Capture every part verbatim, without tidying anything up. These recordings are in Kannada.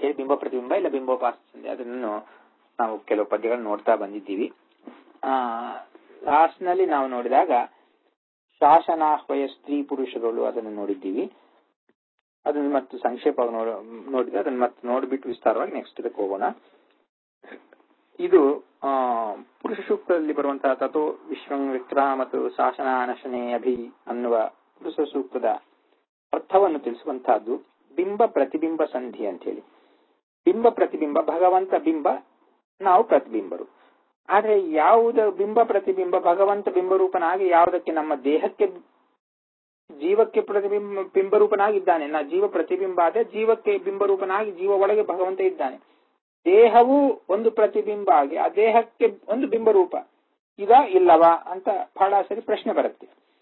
ಹೇಳಿ ಬಿಂಬ ಪ್ರತಿಬಿಂಬ ಇಲ್ಲ ಬಿಂಬೋಪಾಸನ ಸಂಧಿ ಅದನ್ನು ನಾವು ಕೆಲವು ಪದ್ಯಗಳನ್ನು ನೋಡ್ತಾ ಬಂದಿದ್ದೀವಿ. ಆ ಲಾಸ್ಟ್ ನಲ್ಲಿ ನಾವು ನೋಡಿದಾಗ ಶಾಸನಾಹ್ವಯ ಸ್ತ್ರೀ ಪುರುಷಗಳು ಅದನ್ನು ನೋಡಿದ್ದೀವಿ. ಅದನ್ನು ಮತ್ತು ಸಂಕ್ಷೇಪವಾಗಿ ನೋಡ ನೋಡಿದ್ರೆ ಅದನ್ನು ಮತ್ತೆ ನೋಡ್ಬಿಟ್ಟು ವಿಸ್ತಾರವಾಗಿ ನೆಕ್ಸ್ಟ್ ಇದಕ್ಕೆ ಹೋಗೋಣ. ಇದು ಆ ಪುರುಷ ಸೂಕ್ತದಲ್ಲಿ ಬರುವಂತಹ ತಥೋ ವಿಶ್ವಂ ವಿಕ್ರಮ ಮತ್ತು ಶಾಸನಾನಶನೇ ಅಭಿ ಅನ್ನುವ ಪುರುಷ ಸೂಕ್ತದ ಅರ್ಥವನ್ನು ತಿಳಿಸುವಂತಹದ್ದು ಬಿಂಬ ಪ್ರತಿಬಿಂಬ ಸಂಧಿ ಅಂತ ಹೇಳಿ. ಬಿಂಬ ಪ್ರತಿಬಿಂಬ, ಭಗವಂತ ಬಿಂಬ, ನಾವು ಪ್ರತಿಬಿಂಬರು. ಆದ್ರೆ ಯಾವುದ ಬಿಂಬ ಪ್ರತಿಬಿಂಬ ಭಗವಂತ ಬಿಂಬರೂಪನಾಗಿ ಯಾವುದಕ್ಕೆ ನಮ್ಮ ದೇಹಕ್ಕೆ ಜೀವಕ್ಕೆ ಪ್ರತಿಬಿಂಬ ಬಿಂಬರೂಪನಾಗಿದ್ದಾನೆ. ನಾ ಜೀವ ಪ್ರತಿಬಿಂಬ ಆದ್ರೆ ಜೀವಕ್ಕೆ ಬಿಂಬರೂಪನಾಗಿ ಜೀವ ಒಳಗೆ ಭಗವಂತ ಇದ್ದಾನೆ. ದೇಹವು ಒಂದು ಪ್ರತಿಬಿಂಬ ಆಗಿ ಆ ದೇಹಕ್ಕೆ ಒಂದು ಬಿಂಬರೂಪ ಇದ ಇಲ್ಲವಾ ಅಂತ ಬಹಳ ಸರಿ ಪ್ರಶ್ನೆ ಬರುತ್ತೆ.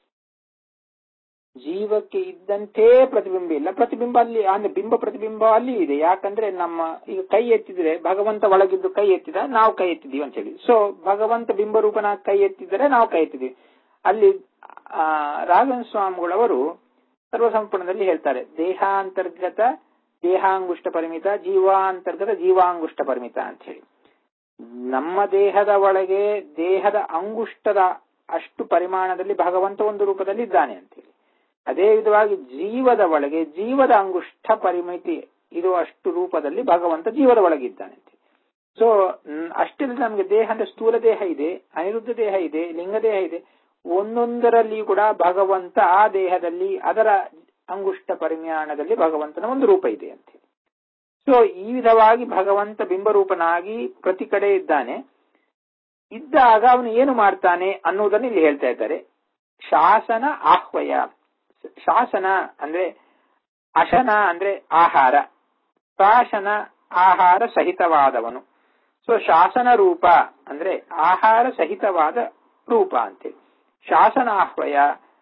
ಜೀವಕ್ಕೆ ಇದ್ದಂತೆ ಪ್ರತಿಬಿಂಬ ಇಲ್ಲ, ಪ್ರತಿಬಿಂಬ ಅಲ್ಲಿ ಅಂದ್ರೆ ಬಿಂಬ ಪ್ರತಿಬಿಂಬ ಅಲ್ಲಿ ಇದೆ. ಯಾಕಂದ್ರೆ ನಮ್ಮ ಈಗ ಕೈ ಎತ್ತಿದ್ರೆ ಭಗವಂತ ಒಳಗಿದ್ದು ಕೈ ಎತ್ತಿದ ನಾವು ಕೈ ಎತ್ತಿದೀವಿ ಅಂತ ಹೇಳಿ. ಸೊ ಭಗವಂತ ಬಿಂಬರೂಪನಾಗಿ ಕೈ ಎತ್ತಿದರೆ ನಾವು ಕೈ ಎತ್ತಿದೀವಿ. ಅಲ್ಲಿ ಆ ರಾಘವೇಂದ್ರ ಸ್ವಾಮಿಗಳವರು ಸರ್ವಸಂಪೂರ್ಣದಲ್ಲಿ ಹೇಳ್ತಾರೆ, ದೇಹಾಂತರ್ಗತ ದೇಹಾಂಗುಷ್ಟ ಪರಿಮಿತ, ಜೀವಾಂತರ್ಗತ ಜೀವಾಂಗುಷ್ಟ ಪರಿಮಿತ ಅಂತ ಹೇಳಿ. ನಮ್ಮ ದೇಹದ ಒಳಗೆ ದೇಹದ ಅಂಗುಷ್ಟದ ಅಷ್ಟು ಪರಿಮಾಣದಲ್ಲಿ ಭಗವಂತ ಒಂದು ರೂಪದಲ್ಲಿ ಇದ್ದಾನೆ ಅಂತ ಹೇಳಿ. ಅದೇ ವಿಧವಾಗಿ ಜೀವದ ಒಳಗೆ ಜೀವದ ಅಂಗುಷ್ಟ ಪರಿಮಿತಿ ಇದು ಅಷ್ಟು ರೂಪದಲ್ಲಿ ಭಗವಂತ ಜೀವದ ಒಳಗಿದ್ದಾನೆ ಅಂತ. ಸೊ ಅಷ್ಟೇ ನಮಗೆ ದೇಹ ಅಂದ್ರೆ ಸ್ಥೂಲ ದೇಹ ಇದೆ, ಅನಿರುದ್ಧ ದೇಹ ಇದೆ, ಲಿಂಗ ದೇಹ ಇದೆ. ಒಂದೊಂದರಲ್ಲಿ ಕೂಡ ಭಗವಂತ ಆ ದೇಹದಲ್ಲಿ ಅದರ ಅಂಗುಷ್ಟ ಪರಿಮಾಣದಲ್ಲಿ ಭಗವಂತನ ಒಂದು ರೂಪ ಇದೆ ಅಂತ. ಸೊ ಈ ವಿಧವಾಗಿ ಭಗವಂತ ಬಿಂಬರೂಪನಾಗಿ ಪ್ರತಿ ಕಡೆ ಇದ್ದಾನೆ. ಇದ್ದಾಗ ಅವನು ಏನು ಮಾಡ್ತಾನೆ ಅನ್ನುವುದನ್ನು ಇಲ್ಲಿ ಹೇಳ್ತಾ ಇದ್ದಾರೆ. ಶಾಸನ ಆಹ್ವಯ. ಶಾಸನ ಅಂದ್ರೆ ಅಶನ ಅಂದ್ರೆ ಆಹಾರ, ಪ್ರಾಶನ ಆಹಾರ ಸಹಿತವಾದವನು. ಸೊ ಶಾಸನ ರೂಪ ಅಂದ್ರೆ ಆಹಾರ ಸಹಿತವಾದ ರೂಪ ಅಂತೇಳಿ. ಶಾಸನ ಆಹ್ವಯ,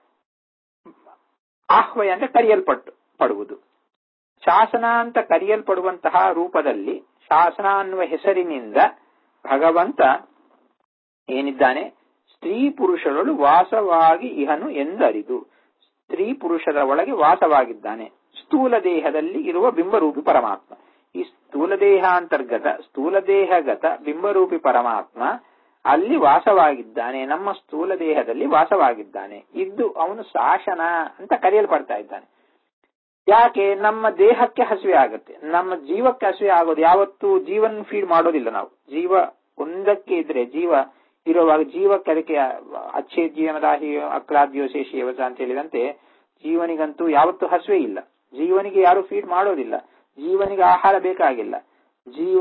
ಆಹ್ವಯ ಅಂದ್ರೆ ಕರೆಯಲ್ಪಟ್ಟು ಪಡುವುದು. ಶಾಸನ ಅಂತ ಕರೆಯಲ್ಪಡುವಂತಹ ರೂಪದಲ್ಲಿ ಶಾಸನ ಅನ್ನುವ ಹೆಸರಿನಿಂದ ಭಗವಂತ ಏನಿದ್ದಾನೆ, ಸ್ತ್ರೀ ಪುರುಷರಳು ವಾಸವಾಗಿ ಇಹನು ಎಂದರಿದು. ಸ್ತ್ರೀ ಪುರುಷರ ಒಳಗೆ ವಾಸವಾಗಿದ್ದಾನೆ. ಸ್ಥೂಲ ದೇಹದಲ್ಲಿ ಇರುವ ಬಿಂಬರೂಪಿ ಪರಮಾತ್ಮ. ಈ ಸ್ಥೂಲ ದೇಹಾಂತರ್ಗತ ಸ್ಥೂಲ ದೇಹಗತ ಬಿಂಬರೂಪಿ ಪರಮಾತ್ಮ ಅಲ್ಲಿ ವಾಸವಾಗಿದ್ದಾನೆ, ನಮ್ಮ ಸ್ಥೂಲ ದೇಹದಲ್ಲಿ ವಾಸವಾಗಿದ್ದಾನೆ. ಇದ್ದು ಅವನು ಶಾಸನ ಅಂತ ಕರೆಯಲ್ಪಡ್ತಾ ಇದ್ದಾನೆ. ಯಾಕೆ? ನಮ್ಮ ದೇಹಕ್ಕೆ ಹಸಿವೆ ಆಗುತ್ತೆ, ನಮ್ಮ ಜೀವಕ್ಕೆ ಹಸಿವೆ ಆಗೋದು. ಯಾವತ್ತು ಜೀವನ್ ಫೀಡ್ ಮಾಡೋದಿಲ್ಲ ನಾವು. ಜೀವ ಒಂದಕ್ಕೆ ಇದ್ರೆ ಜೀವ ಇರುವಾಗ ಜೀವಕ್ಕೆ ಅದಕ್ಕೆ ಅಚ್ಚೇ ಜೀವನದಾಹಿ ಅಕ್ಲಾದ್ಯೋ ಶೇಷೇವಸ ಅಂತ ಹೇಳಿದಂತೆ ಜೀವನಿಗಂತೂ ಯಾವತ್ತೂ ಹಸಿವೆ ಇಲ್ಲ. ಜೀವನಿಗೆ ಯಾರು ಫೀಡ್ ಮಾಡೋದಿಲ್ಲ, ಜೀವನಿಗೆ ಆಹಾರ ಬೇಕಾಗಿಲ್ಲ. ಜೀವ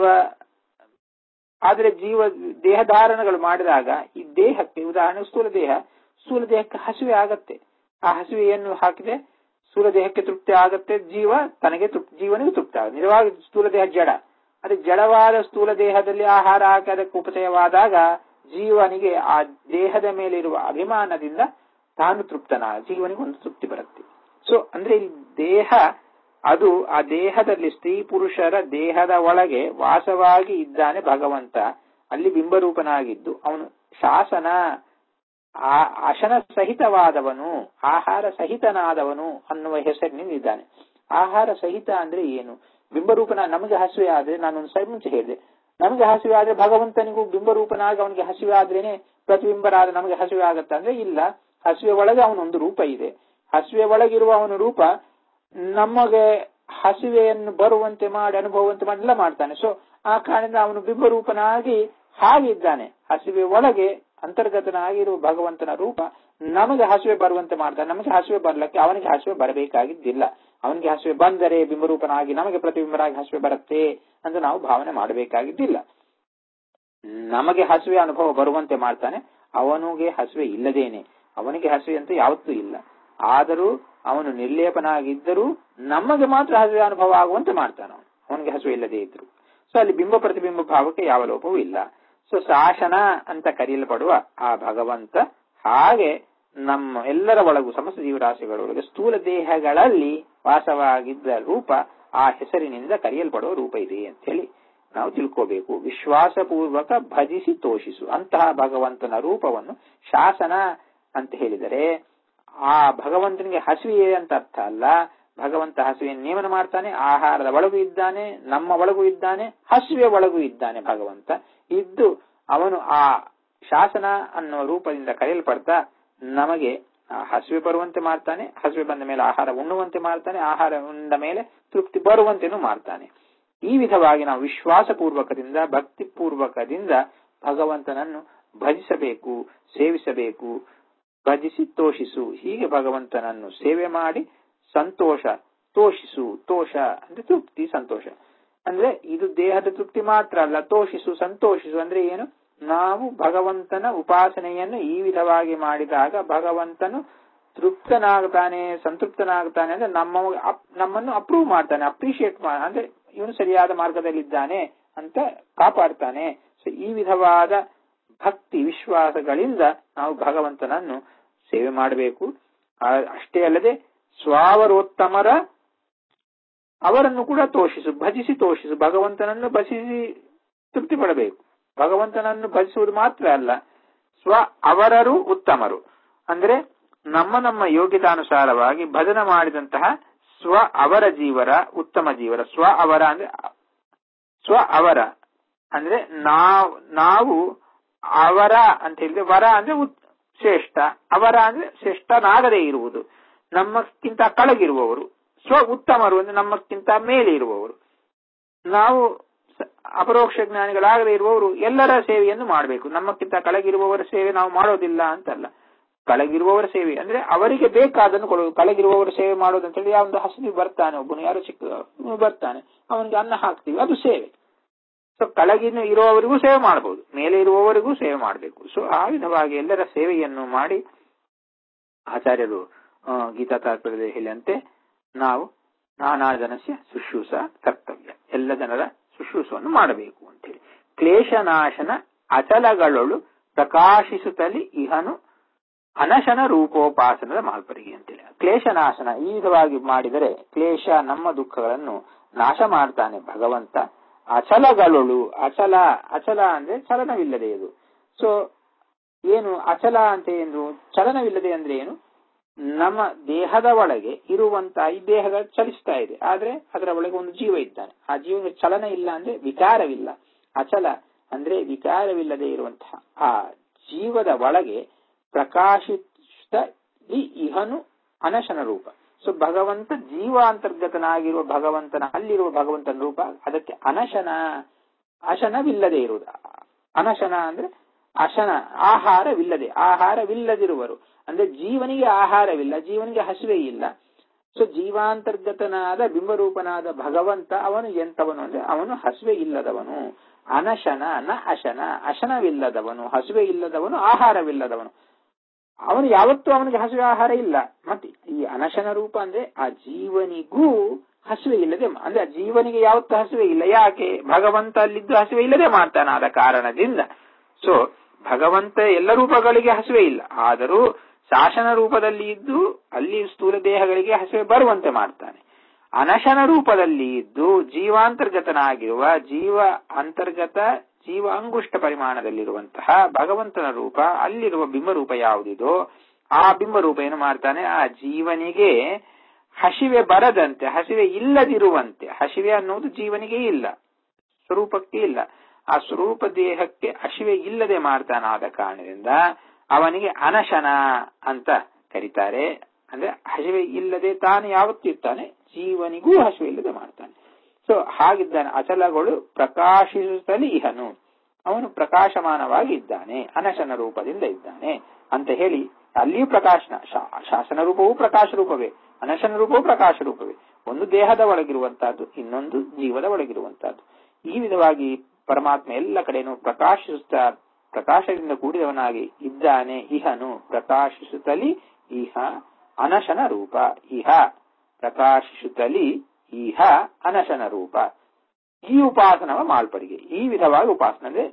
ಆದ್ರೆ ಜೀವ ದೇಹಧಾರಣಗಳು ಮಾಡಿದಾಗ ಈ ದೇಹಕ್ಕೆ, ಉದಾಹರಣೆ ಸ್ಥೂಲ ದೇಹ, ಸ್ಥೂಲ ದೇಹಕ್ಕೆ ಹಸಿವೆ ಆಗತ್ತೆ. ಆ ಹಸಿವೆಯನ್ನು ಹಾಕಿದೆ ಸ್ಥೂಲ ದೇಹಕ್ಕೆ ತೃಪ್ತಿ ಆಗತ್ತೆ, ಜೀವ ತನಗೆ ತೃಪ್ತಿ, ಜೀವನಿಗೆ ತೃಪ್ತಿ ಆಗುತ್ತೆ. ನಿಜವಾಗಿ ಸ್ಥೂಲ ದೇಹ ಜಡ. ಅದೇ ಜಡವಾದ ಸ್ಥೂಲ ದೇಹದಲ್ಲಿ ಆಹಾರ ಹಾಕಿ ಅದಕ್ಕೆ ಉಪಚಯವಾದಾಗ ಜೀವನಿಗೆ ಆ ದೇಹದ ಮೇಲೆ ಇರುವ ಅಭಿಮಾನದಿಂದ ತಾನು ತೃಪ್ತನ, ಜೀವನಿಗೆ ಒಂದು ತೃಪ್ತಿ ಬರುತ್ತೆ. ಸೊ ಅಂದ್ರೆ ಈ ದೇಹ ಅದು ಆ ದೇಹದಲ್ಲಿ ಸ್ತ್ರೀ ಪುರುಷರ ದೇಹದ ಒಳಗೆ ವಾಸವಾಗಿ ಇದ್ದಾನೆ ಭಗವಂತ. ಅಲ್ಲಿ ಬಿಂಬರೂಪನಾಗಿದ್ದು ಅವನು ಶಾಸನ, ಆ ಅಶನ ಸಹಿತವಾದವನು, ಆಹಾರ ಸಹಿತನಾದವನು ಅನ್ನುವ ಹೆಸರಿನಿಂದ ಇದ್ದಾನೆ. ಆಹಾರ ಸಹಿತ ಅಂದ್ರೆ ಏನು? ಬಿಂಬರೂಪನ ನಮಗೆ ಹಸಿವೆ ಆದ್ರೆ, ನಾನೊಂದು ಸರಿ ಮುಂಚೆ ಹೇಳಿದೆ, ನಮಗೆ ಹಸಿವೆ ಆದ್ರೆ ಭಗವಂತನಿಗೂ ಬಿಂಬರೂಪನಾಗಿ ಅವನಿಗೆ ಹಸಿವೆ ಆದ್ರೇನೆ ಪ್ರತಿಬಿಂಬರಾದ ನಮಗೆ ಹಸಿವೆ ಆಗತ್ತ ಅಂದ್ರೆ ಇಲ್ಲ. ಹಸಿವೆ ಒಳಗೆ ಅವನೊಂದು ರೂಪ ಇದೆ. ಹಸಿವೆ ಒಳಗಿರುವ ಅವನ ರೂಪ ನಮಗೆ ಹಸಿವೆಯನ್ನು ಬರುವಂತೆ ಮಾಡಿ ಅನುಭವಂತೆ ಮಾಡಿಲ್ಲ ಮಾಡ್ತಾನೆ. ಸೊ ಆ ಕಾರಣದಿಂದ ಅವನು ಬಿಂಬರೂಪನಾಗಿ ಹಾಗಿದ್ದಾನೆ. ಹಸಿವೆ ಒಳಗೆ ಅಂತರ್ಗತನಾಗಿರುವ ಭಗವಂತನ ರೂಪ ನಮಗೆ ಹಸಿವೆ ಬರುವಂತೆ ಮಾಡ್ತಾನೆ. ನಮಗೆ ಹಸಿವೆ ಬರ್ಲಕ್ಕೆ ಅವನಿಗೆ ಹಸಿವೆ ಬರಬೇಕಾಗಿದ್ದಿಲ್ಲ. ಅವನಿಗೆ ಹಸಿವೆ ಬಂದರೆ ಬಿಂಬರೂಪನಾಗಿ ನಮಗೆ ಪ್ರತಿಬಿಂಬರಾಗಿ ಹಸಿವೆ ಬರುತ್ತೆ ಅಂತ ನಾವು ಭಾವನೆ ಮಾಡಬೇಕಾಗಿದ್ದಿಲ್ಲ. ನಮಗೆ ಹಸಿವೆ ಅನುಭವ ಬರುವಂತೆ ಮಾಡ್ತಾನೆ. ಅವನಿಗೆ ಹಸಿವೆ ಇಲ್ಲದೇನೆ, ಅವನಿಗೆ ಹಸಿವೆ ಅಂತ ಯಾವತ್ತೂ ಇಲ್ಲ. ಆದರೂ ಅವನು ನಿರ್ಲೇಪನಾಗಿದ್ದರೂ ನಮಗೆ ಮಾತ್ರ ಹಸಿವೆ ಅನುಭವ ಆಗುವಂತೆ ಮಾಡ್ತಾನೆ ಅವನು, ಅವನಿಗೆ ಹಸಿವೆ ಇಲ್ಲದೆ ಇದ್ರು. ಸೊ ಅಲ್ಲಿ ಬಿಂಬ ಪ್ರತಿಬಿಂಬ ಭಾವಕ್ಕೆ ಯಾವ ಲೋಪವೂ ಇಲ್ಲ. ಸೊ ಶಾಸನ ಅಂತ ಕರೆಯಲ್ಪಡುವ ಆ ಭಗವಂತ ಹಾಗೆ ನಮ್ಮ ಎಲ್ಲರ ಒಳಗೂ ಸಮಸ್ತ ಜೀವರಾಶಿಗಳೊಳಗೆ ಸ್ಥೂಲ ದೇಹಗಳಲ್ಲಿ ವಾಸವಾಗಿದ್ದ ರೂಪ ಆ ಹೆಸರಿನಿಂದ ಕರೆಯಲ್ಪಡುವ ರೂಪ ಇದೆ ಅಂತ ಹೇಳಿ ನಾವು ತಿಳ್ಕೋಬೇಕು. ವಿಶ್ವಾಸಪೂರ್ವಕ ಭಜಿಸಿ ತೋಷಿಸು ಅಂತಹ ಭಗವಂತನ ರೂಪವನ್ನು ಶಾಸನ ಅಂತ ಹೇಳಿದರೆ ಆ ಭಗವಂತನಿಗೆ ಹಸಿವೆ ಅಂತ ಅರ್ಥ ಅಲ್ಲ. ಭಗವಂತ ಹಸುವೆಯನ್ನು ನೇಮನ ಮಾಡ್ತಾನೆ, ಆಹಾರದ ಒಳಗೂ ಇದ್ದಾನೆ, ನಮ್ಮ ಒಳಗೂ ಇದ್ದಾನೆ, ಹಸುವೆ ಒಳಗೂ ಇದ್ದಾನೆ ಭಗವಂತ ಇದ್ದು ಅವನು ಆ ಶಾಸನ ಅನ್ನುವ ರೂಪದಿಂದ ಕರೆಯಲ್ಪಡ್ತಾ ನಮಗೆ ಹಸುವೆ ಬರುವಂತೆ ಮಾಡ್ತಾನೆ, ಹಸುವೆ ಬಂದ ಮೇಲೆ ಆಹಾರ ಉಣ್ಣುವಂತೆ ಮಾಡ್ತಾನೆ, ಆಹಾರ ಉಂಡ ಮೇಲೆ ತೃಪ್ತಿ ಬರುವಂತೆನೂ ಮಾಡ್ತಾನೆ. ಈ ವಿಧವಾಗಿ ನಾವು ವಿಶ್ವಾಸ ಪೂರ್ವಕದಿಂದ ಭಕ್ತಿ ಪೂರ್ವಕದಿಂದ ಭಗವಂತನನ್ನು ಭಜಿಸಬೇಕು, ಸೇವಿಸಬೇಕು. ಭಜಿಸಿ ತೋಷಿಸು, ಹೀಗೆ ಭಗವಂತನನ್ನು ಸೇವೆ ಮಾಡಿ ಸಂತೋಷ, ತೋಷಿಸು, ತೋಷ ಅಂದ್ರೆ ತೃಪ್ತಿ, ಸಂತೋಷ ಅಂದ್ರೆ ಇದು ದೇಹದ ತೃಪ್ತಿ ಮಾತ್ರ ಅಲ್ಲ. ತೋಷಿಸು, ಸಂತೋಷಿಸು ಅಂದ್ರೆ ಏನು? ನಾವು ಭಗವಂತನ ಉಪಾಸನೆಯನ್ನು ಈ ವಿಧವಾಗಿ ಮಾಡಿದಾಗ ಭಗವಂತನು ತೃಪ್ತನಾಗ್ತಾನೆ, ಸಂತೃಪ್ತನಾಗ್ತಾನೆ ಅಂದ್ರೆ ನಮ್ಮ ನಮ್ಮನ್ನು ಅಪ್ರೂವ್ ಮಾಡ್ತಾನೆ, ಅಪ್ರಿಶಿಯೇಟ್ ಮಾಡ ಅಂದ್ರೆ ಇವನು ಸರಿಯಾದ ಮಾರ್ಗದಲ್ಲಿದ್ದಾನೆ ಅಂತ ಕಾಪಾಡ್ತಾನೆ. ಸೊ ಈ ವಿಧವಾದ ಭಕ್ತಿ ವಿಶ್ವಾಸಗಳಿಂದ ನಾವು ಭಗವಂತನನ್ನು ಸೇವೆ ಮಾಡಬೇಕು. ಅಷ್ಟೇ ಅಲ್ಲದೆ ಸ್ವಾವರೋತ್ತಮರ ಅವರನ್ನು ಕೂಡ ತೋಷಿಸು, ಭಜಿಸಿ ತೋಷಿಸು. ಭಗವಂತನನ್ನು ಭಜಿಸಿ ತೃಪ್ತಿ ಪಡಬೇಕು. ಭಗವಂತನನ್ನು ಭಜಿಸುವುದು ಮಾತ್ರ ಅಲ್ಲ, ಸ್ವ ಅವರರು ಉತ್ತಮರು ಅಂದ್ರೆ ನಮ್ಮ ನಮ್ಮ ಯೋಗ್ಯತಾನುಸಾರವಾಗಿ ಭಜನ ಮಾಡಿದಂತಹ ಸ್ವ ಅವರ ಜೀವರ ಉತ್ತಮ ಜೀವರ. ಸ್ವ ಅವರ ಅಂದ್ರೆ ಸ್ವ ಅವರ ಅಂದ್ರೆ ನಾವು ನಾವು ಅವರ ಅಂತ ಹೇಳಿದ್ರೆ, ವರ ಅಂದ್ರೆ ಶ್ರೇಷ್ಠ, ಅವರ ಅಂದ್ರೆ ಶ್ರೇಷ್ಠನಾಗದೇ ಇರುವುದು, ನಮ್ಮಕ್ಕಿಂತ ಕೆಳಗಿರುವವರು. ಸ್ವ ಉತ್ತಮರು ಅಂದ್ರೆ ನಮ್ಮಕ್ಕಿಂತ ಮೇಲೆ ಇರುವವರು. ನಾವು ಅಪರೋಕ್ಷ ಜ್ಞಾನಿಗಳಾಗದೇ ಇರುವವರು ಎಲ್ಲರ ಸೇವೆಯನ್ನು ಮಾಡಬೇಕು. ನಮ್ಮಕ್ಕಿಂತ ಕೆಳಗಿರುವವರ ಸೇವೆ ನಾವು ಮಾಡೋದಿಲ್ಲ ಅಂತಲ್ಲ, ಕೆಳಗಿರುವವರ ಸೇವೆ ಅಂದ್ರೆ ಅವರಿಗೆ ಬೇಕಾದನ್ನು ಕೊಡುವುದು. ಕೆಳಗಿರುವವರ ಸೇವೆ ಮಾಡೋದು ಅಂತ ಹೇಳಿ ಯಾವೊಂದು ಹಸಿವು ಬರ್ತಾನೆ, ಒಬ್ಬನು ಯಾರು ಚಿಕ್ಕ ಬರ್ತಾನೆ, ಅವನಿಗೆ ಅನ್ನ ಹಾಕ್ತೀವಿ, ಅದು ಸೇವೆ. ಸೊ ಕೆಳಗಿನ ಇರುವವರಿಗೂ ಸೇವೆ ಮಾಡಬಹುದು, ಮೇಲೆ ಇರುವವರಿಗೂ ಸೇವೆ ಮಾಡಬೇಕು. ಸೊ ಆ ವಿಧವಾಗಿ ಎಲ್ಲರ ಸೇವೆಯನ್ನು ಮಾಡಿ ಆಚಾರ್ಯರು ಗೀತಾ ತಾತ್ಪರ್ಯದಲ್ಲಿ ಹೇಳಿದಂತೆ ನಾವು ನಾನಾ ಜನಸ್ಯ ಶುಶ್ರೂಷ ಕರ್ತವ್ಯ, ಎಲ್ಲ ಜನರ ಶುಶ್ರೂಷವನ್ನು ಮಾಡಬೇಕು ಅಂತೇಳಿ. ಕ್ಲೇಶನಾಶನ ಅಚಲಗಳೊಳು ಪ್ರಕಾಶಿಸುತ್ತಲಿ ಇಹನು ಅನಶನ ರೂಪೋಪಾಸನದ ಮಾಲ್ಪರಿಗೆ ಅಂತೇಳಿ. ಕ್ಲೇಶನಾಶನ ಈ ವಿಧವಾಗಿ ಮಾಡಿದರೆ ಕ್ಲೇಶ ನಮ್ಮ ದುಃಖಗಳನ್ನು ನಾಶ ಮಾಡ್ತಾನೆ ಭಗವಂತ. ಅಚಲಗಳೊಳು, ಅಚಲ ಅಚಲ ಅಂದ್ರೆ ಚಲನವಿಲ್ಲದೆ ಇದು. ಸೊ ಏನು ಅಚಲ ಅಂತ ಏನು? ಚಲನವಿಲ್ಲದೆ ಅಂದ್ರೆ ಏನು? ನಮ್ಮ ದೇಹದ ಒಳಗೆ ಇರುವಂತಹ ಈ ದೇಹಗಳು ಚಲಿಸ್ತಾ ಇದೆ, ಆದ್ರೆ ಅದರ ಒಳಗೆ ಒಂದು ಜೀವ ಇದ್ದಾನೆ. ಆ ಜೀವನ ಚಲನ ಇಲ್ಲ ಅಂದ್ರೆ ವಿಕಾರವಿಲ್ಲ. ಅಚಲ ಅಂದ್ರೆ ವಿಕಾರವಿಲ್ಲದೆ ಇರುವಂತಹ ಆ ಜೀವದ ಒಳಗೆ ಪ್ರಕಾಶಿತ ಇಹನು ಅನಶನ ರೂಪ. ಸೊ ಭಗವಂತ ಜೀವಾಂತರ್ಗತನಾಗಿರುವ ಭಗವಂತನ ಅಲ್ಲಿರುವ ಭಗವಂತನ ರೂಪ, ಅದಕ್ಕೆ ಅನಶನ, ಅಶನವಿಲ್ಲದೆ ಇರುವುದು. ಅನಶನ ಅಂದ್ರೆ ಅಶನ, ಆಹಾರವಿಲ್ಲದೆ, ಆಹಾರವಿಲ್ಲದಿರುವರು ಅಂದ್ರೆ ಜೀವನಿಗೆ ಆಹಾರವಿಲ್ಲ, ಜೀವನಿಗೆ ಹಸಿವೆ ಇಲ್ಲ. ಸೊ ಜೀವಾಂತರ್ಗತನಾದ ಬಿಂಬರೂಪನಾದ ಭಗವಂತ ಅವನು ಎಂತವನು ಅಂದ್ರೆ ಅವನು ಹಸಿವೆ ಇಲ್ಲದವನು. ಅನಶನ ನ ಅಶನ, ಅಶನವಿಲ್ಲದವನು, ಹಸಿವೆ ಇಲ್ಲದವನು, ಆಹಾರವಿಲ್ಲದವನು. ಅವನು ಯಾವತ್ತೂ ಅವನಿಗೆ ಹಸಿವೆ ಆಹಾರ ಇಲ್ಲ. ಮತ್ತೆ ಈ ಅನಶನ ರೂಪ ಅಂದ್ರೆ ಆ ಜೀವನಿಗೂ ಹಸಿವೆ ಇಲ್ಲದೆ, ಅಂದ್ರೆ ಆ ಜೀವನಿಗೆ ಯಾವತ್ತೂ ಹಸಿವೆ ಇಲ್ಲ. ಯಾಕೆ? ಭಗವಂತ ಅಲ್ಲಿದ್ದು ಹಸಿವೆ ಇಲ್ಲದೆ ಮಾಡ್ತಾನಾದ ಕಾರಣದಿಂದ. ಸೊ ಭಗವಂತ ಎಲ್ಲ ರೂಪಗಳಿಗೆ ಹಸಿವೆ ಇಲ್ಲ, ಆದರೂ ಶಾಸನ ರೂಪದಲ್ಲಿ ಇದ್ದು ಅಲ್ಲಿ ಸ್ಥೂಲ ದೇಹಗಳಿಗೆ ಹಸಿವೆ ಬರುವಂತೆ ಮಾಡ್ತಾನೆ. ಅನಶನ ರೂಪದಲ್ಲಿ ಇದ್ದು ಜೀವಾಂತರ್ಗತನಾಗಿರುವ ಜೀವ ಅಂತರ್ಗತ ಜೀವ ಅಂಗುಷ್ಟ ಪರಿಮಾಣದಲ್ಲಿರುವಂತಹ ಭಗವಂತನ ರೂಪ, ಅಲ್ಲಿರುವ ಬಿಂಬರೂಪ ಯಾವುದಿದೋ ಆ ಬಿಂಬರೂಪ ಏನು ಮಾಡ್ತಾನೆ? ಆ ಜೀವನಿಗೆ ಹಸಿವೆ ಬರದಂತೆ, ಹಸಿವೆ ಇಲ್ಲದಿರುವಂತೆ. ಹಸಿವೆ ಅನ್ನುವುದು ಜೀವನಿಗೆ ಇಲ್ಲ, ಸ್ವರೂಪಕ್ಕೆ ಇಲ್ಲ. ಆ ಸ್ವರೂಪ ದೇಹಕ್ಕೆ ಹಸಿವೆ ಇಲ್ಲದೆ ಮಾಡ್ತಾನಾದ ಕಾರಣದಿಂದ ಅವನಿಗೆ ಅನಶನ ಅಂತ ಕರೀತಾರೆ. ಅಂದ್ರೆ ಹಸಿವೆ ಇಲ್ಲದೆ ತಾನು ಯಾವತ್ತೂ ಇರ್ತಾನೆ, ಜೀವನಿಗೂ ಹಸಿವೆ ಇಲ್ಲದೆ ಮಾಡ್ತಾನೆ. ಸೊ ಹಾಗಿದ್ದಾನೆ. ಅಚಲಗಳು ಪ್ರಕಾಶಿಸುತ್ತಲೇ ಇಹನು, ಅವನು ಪ್ರಕಾಶಮಾನವಾಗಿ ಇದ್ದಾನೆ, ಅನಶನ ರೂಪದಿಂದ ಇದ್ದಾನೆ ಅಂತ ಹೇಳಿ ಅಲ್ಲಿಯೂ ಪ್ರಕಾಶನ. ಶಾಸನ ರೂಪವೂ ಪ್ರಕಾಶ ರೂಪವೇ, ಅನಶನ ರೂಪವೂ ಪ್ರಕಾಶ ರೂಪವೇ. ಒಂದು ದೇಹದ ಒಳಗಿರುವಂತಹದ್ದು, ಇನ್ನೊಂದು ಜೀವದ ಒಳಗಿರುವಂತಹದ್ದು. ಈ ವಿಧವಾಗಿ ಪರಮಾತ್ಮ ಎಲ್ಲ ಕಡೆನೂ ಪ್ರಕಾಶಿಸುತ್ತಾ ಪ್ರಕಾಶದಿಂದ ಕೂಡಿದವನಾಗಿ ಇದ್ದಾನೆ. ಇಹನು ಪ್ರಕಾಶಿಸುತ್ತಲಿ ಇಹ ಅನಶನ ರೂಪ, ಇಹ ಪ್ರಕಾಶಿಸುತ್ತಲಿ ಇಹ ಅನಶನ ರೂಪ. ಈ ಉಪಾಸನವ ಮಾಲ್ಪಡಿಗೆ. ಈ ವಿಧವಾಗಿ ಉಪಾಸನ ಅಂದ್ರೆ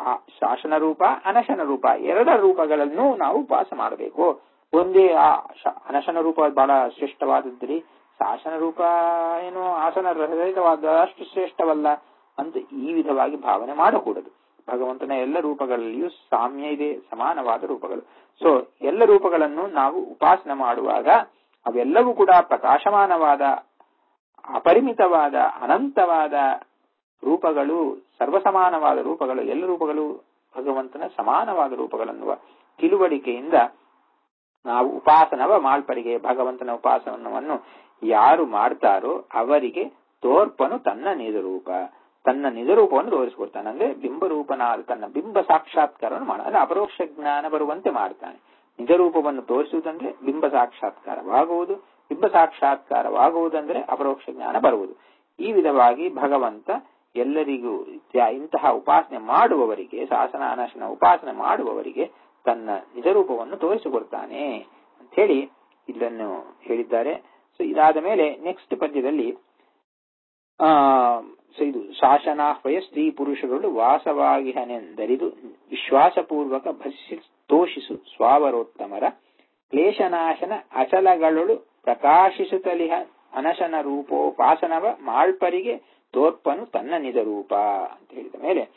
ಶಾಸನ ರೂಪ, ಅನಶನ ರೂಪ ಎರಡರ ರೂಪಗಳನ್ನು ನಾವು ಉಪಾಸ ಮಾಡಬೇಕು. ಒಂದೇ ಆ ಅನಶನ ರೂಪ ಬಹಳ ಶ್ರೇಷ್ಠವಾದದ್ರಿ, ಶಾಸನ ರೂಪ ಏನು ಆಸನ ರಹಿತವಾದ ಅಷ್ಟು ಶ್ರೇಷ್ಠವಲ್ಲ ಅಂತ ಈ ವಿಧವಾಗಿ ಭಾವನೆ ಮಾಡಕೂಡದು. ಭಗವಂತನ ಎಲ್ಲ ರೂಪಗಳಲ್ಲಿಯೂ ಸಾಮ್ಯ ಇದೆ, ಸಮಾನವಾದ ರೂಪಗಳು. ಸೊ ಎಲ್ಲ ರೂಪಗಳನ್ನು ನಾವು ಉಪಾಸನೆ ಮಾಡುವಾಗ ಅವೆಲ್ಲವೂ ಕೂಡ ಪ್ರಕಾಶಮಾನವಾದ ಅಪರಿಮಿತವಾದ ಅನಂತವಾದ ರೂಪಗಳು, ಸರ್ವಸಮಾನವಾದ ರೂಪಗಳು, ಎಲ್ಲ ರೂಪಗಳು ಭಗವಂತನ ಸಮಾನವಾದ ರೂಪಗಳನ್ನುವ ತಿಳುವಳಿಕೆಯಿಂದ ನಾವು ಉಪಾಸನವ ಮಾಳ್ಪರಿಗೆ, ಭಗವಂತನ ಉಪಾಸನವನ್ನು ಯಾರು ಮಾಡ್ತಾರೋ ಅವರಿಗೆ ತೋರ್ಪನು ತನ್ನ ನಿಜರೂಪ, ತನ್ನ ನಿಜರೂಪವನ್ನು ತೋರಿಸಿಕೊಡ್ತಾನೆ. ಅಂದ್ರೆ ಬಿಂಬರೂಪನಾದ ತನ್ನ ಬಿಂಬ ಸಾಕ್ಷಾತ್ಕಾರವನ್ನು ಮಾಡ, ಅಂದ್ರೆ ಅಪರೋಕ್ಷ ಜ್ಞಾನ ಬರುವಂತೆ ಮಾಡ್ತಾನೆ. ನಿಜರೂಪವನ್ನು ತೋರಿಸುವುದಂದ್ರೆ ಬಿಂಬ ಸಾಕ್ಷಾತ್ಕಾರವಾಗುವುದು, ಬಿಂಬ ಸಾಕ್ಷಾತ್ಕಾರವಾಗುವುದಂದ್ರೆ ಅಪರೋಕ್ಷ ಜ್ಞಾನ ಬರುವುದು. ಈ ವಿಧವಾಗಿ ಭಗವಂತ ಎಲ್ಲರಿಗೂ ಇಂತಹ ಉಪಾಸನೆ ಮಾಡುವವರಿಗೆ, ಶಾಸನ ಅನಶನ ಉಪಾಸನೆ ಮಾಡುವವರಿಗೆ ತನ್ನ ನಿಜರೂಪವನ್ನು ತೋರಿಸಿಕೊಡ್ತಾನೆ ಅಂತ ಹೇಳಿ ಇದನ್ನು ಹೇಳಿದ್ದಾರೆ. ಸೊ ಇದಾದ ಮೇಲೆ ನೆಕ್ಸ್ಟ್ ಪದ್ಯದಲ್ಲಿ ಆ ಸೊ ಇದು ಶಾಸನಾಹ್ವಯ ಸ್ತ್ರೀ ಪುರುಷಗಳು ವಾಸವಾಗಿಹನೆಂದರಿದು ವಿಶ್ವಾಸಪೂರ್ವಕ ಭಜಿಸಿ ತೋಷಿಸು ಸ್ವಾವರೋತ್ತಮರ ಕ್ಲೇಶನಾಶನ ಅಚಲಗಳು ಪ್ರಕಾಶಿಸುತ್ತಲಿಹ ಅನಶನ ರೂಪೋಪಾಸನವ ಮಾಳ್ಪರಿಗೆ ತೋರ್ಪನು ತನ್ನ ನಿಜ ರೂಪ ಅಂತ ಹೇಳಿದ ಮೇಲೆ